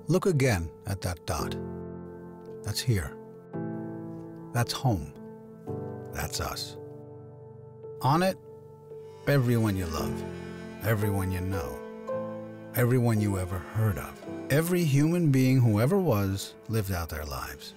Look again at that dot. That's here. That's home. That's us. On it, everyone you love, everyone you know, everyone you ever heard of. Every human being who ever was lived out their lives.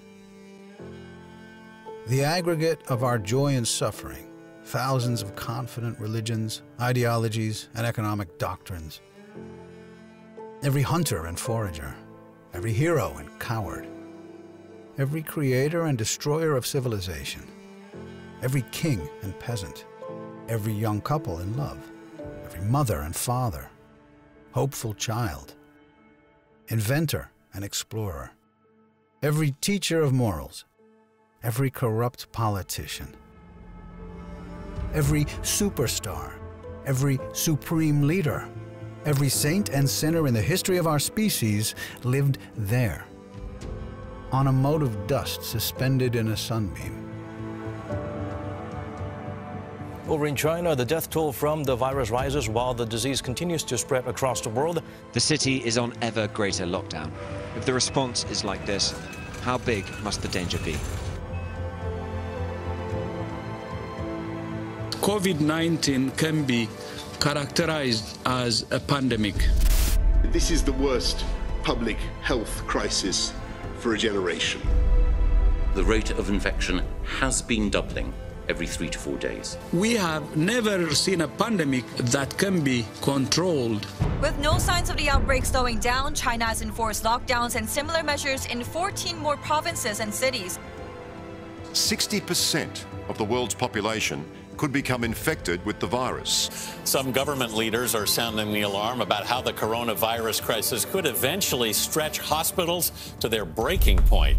The aggregate of our joy and suffering, thousands of confident religions, ideologies, and economic doctrines. Every hunter and forager, every hero and coward, every creator and destroyer of civilization, every king and peasant, every young couple in love, every mother and father, hopeful child, inventor and explorer, every teacher of morals, every corrupt politician, every superstar, every supreme leader, every saint and sinner in the history of our species lived there, on a mote of dust suspended in a sunbeam. Over in China, the death toll from the virus rises while the disease continues to spread across the world. The city is on ever greater lockdown. If the response is like this, how big must the danger be? COVID-19 can be characterized as a pandemic. This is the worst public health crisis for a generation. The rate of infection has been doubling every 3 to 4 days. We have never seen a pandemic that can be controlled. With no signs of the outbreak slowing down, China has enforced lockdowns and similar measures in 14 more provinces and cities. 60% of the world's population could become infected with the virus. Some government leaders are sounding the alarm about how the coronavirus crisis could eventually stretch hospitals to their breaking point.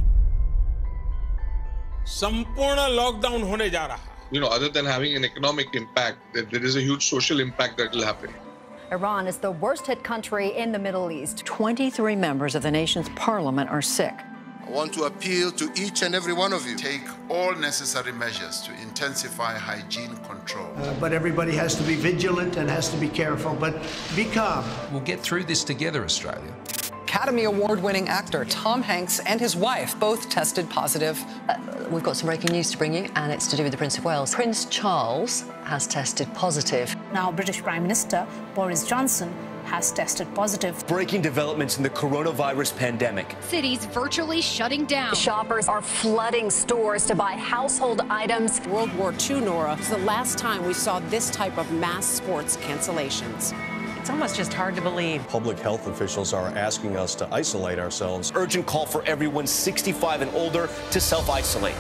संपूर्ण lockdown होने जा रहा है. Other than having an economic impact, there is a huge social impact that will happen. Iran is the worst hit country in the Middle East. 23 members of the nation's parliament are sick. I want to appeal to each and every one of you. Take all necessary measures to intensify hygiene control. But everybody has to be vigilant and has to be careful, but be calm. We'll get through this together, Australia. Academy Award-winning actor Tom Hanks and his wife both tested positive. We've got some breaking news to bring you, and it's to do with the Prince of Wales. Prince Charles has tested positive. Now, British Prime Minister Boris Johnson has tested positive. Breaking developments in the coronavirus pandemic. Cities virtually shutting down. Shoppers are flooding stores to buy household items. World War II, Nora, is the last time we saw this type of mass sports cancellations. It's almost just hard to believe. Public health officials are asking us to isolate ourselves. Urgent call for everyone 65 and older to self-isolate.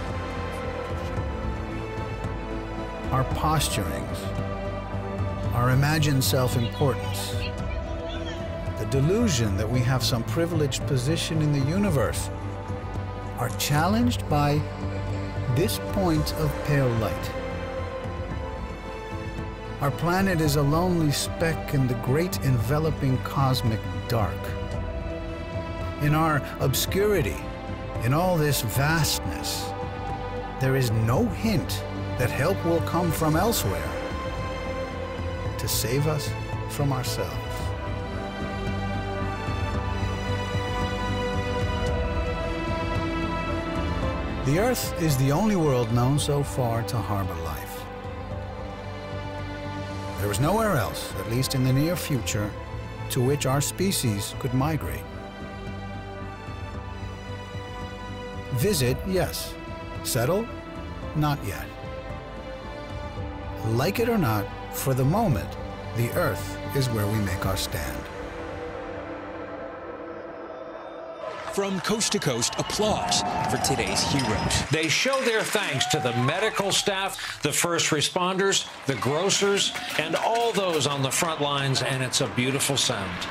Our posturings, our imagined self-importance, the delusion that we have some privileged position in the universe are challenged by this point of pale light. Our planet is a lonely speck in the great enveloping cosmic dark. In our obscurity, in all this vastness, there is no hint that help will come from elsewhere to save us from ourselves. The Earth is the only world known so far to harbor life. There is nowhere else, at least in the near future, to which our species could migrate. Visit, yes. Settle, not yet. Like it or not, for the moment, the Earth is where we make our stand. From coast to coast, applause for today's heroes. They show their thanks to the medical staff, the first responders, the grocers, and all those on the front lines, and it's a beautiful sound.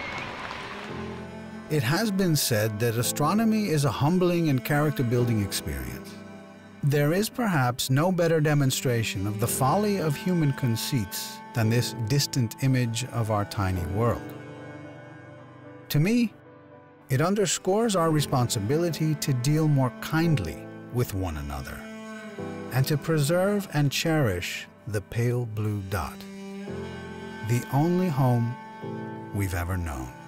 It has been said that astronomy is a humbling and character-building experience. There is perhaps no better demonstration of the folly of human conceits than this distant image of our tiny world. To me, it underscores our responsibility to deal more kindly with one another and to preserve and cherish the pale blue dot, the only home we've ever known.